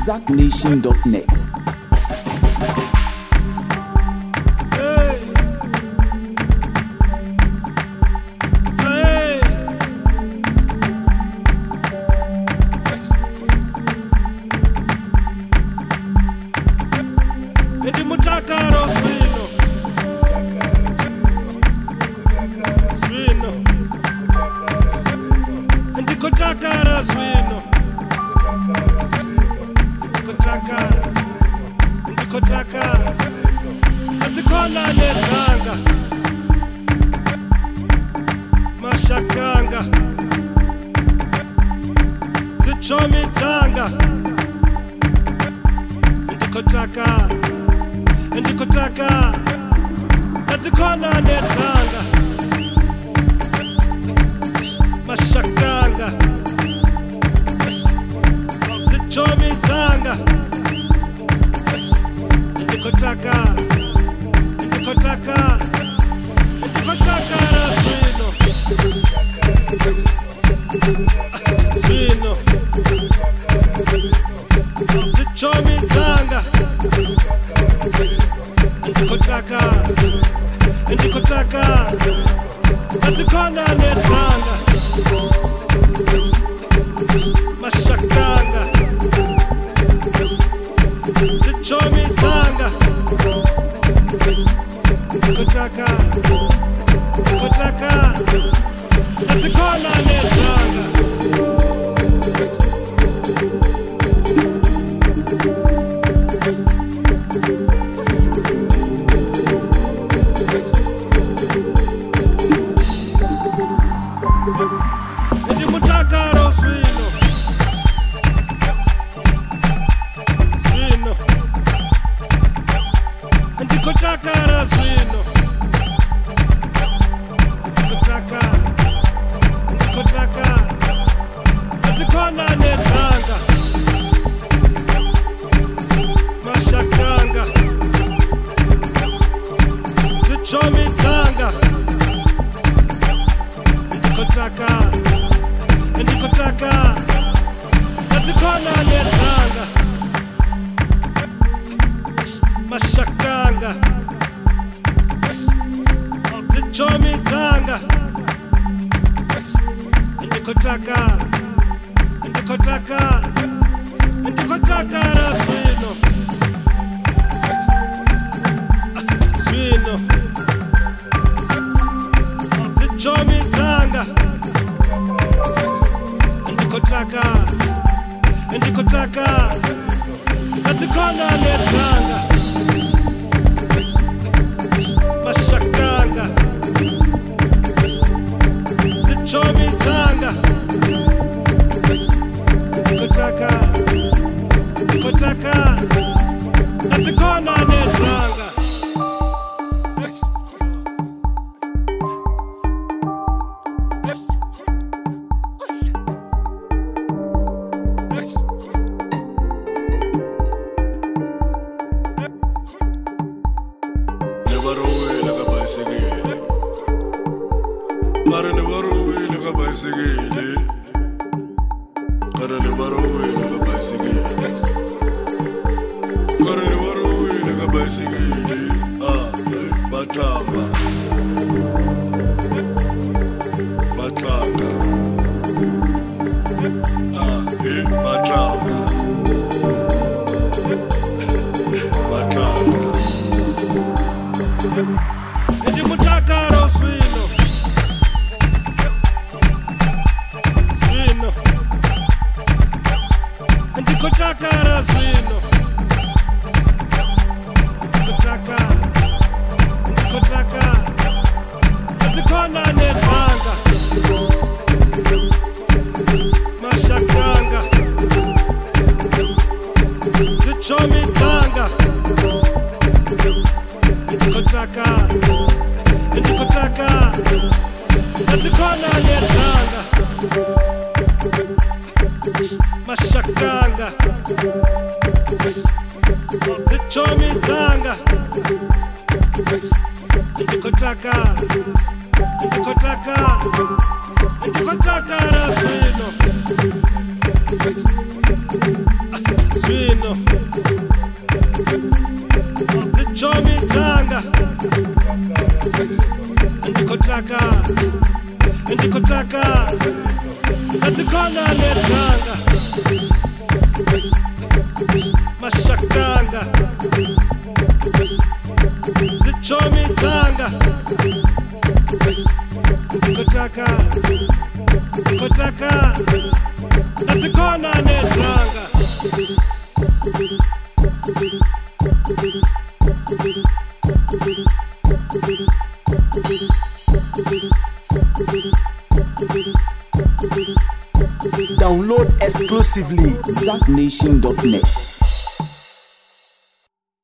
ZackNation.net. Mashakanga Zichomitsanga Ndikotaka Azikhona netsanga Mashakanga Zichomitsanga Ndikotaka Swino Zichomitsanga Ndikotaka Azikhona netsanga Mashakanga Zichomitsanga Ndikotaka Azikhona netsanga Ndimutakaro swino Ndikotakara swino Ndikotaka Azikhona netsanga Mashakanga Zichomitsanga Ndikotaka Azikhona netsanga Mashakanga Zichomitsanga Ndikotaka swino Zichomitsanga Ndikotaka Azikhona netsanga Mashakanga Zichomitsanga Ndikotaka Azikhona netsanga Ndimutakaro swino Ndikotakara swino Ndikotaka Azikhona netsanga Mashakanga Zichomitsanga Ndikotaka Azikhona netsanga Mashakanga Zichomitsanga Ndikotaka Swino traka Nazikhona nethanga Mashakanga Zichomi tanga Kotraka Nazikhona nethanga Download exclusively ZackNation.net.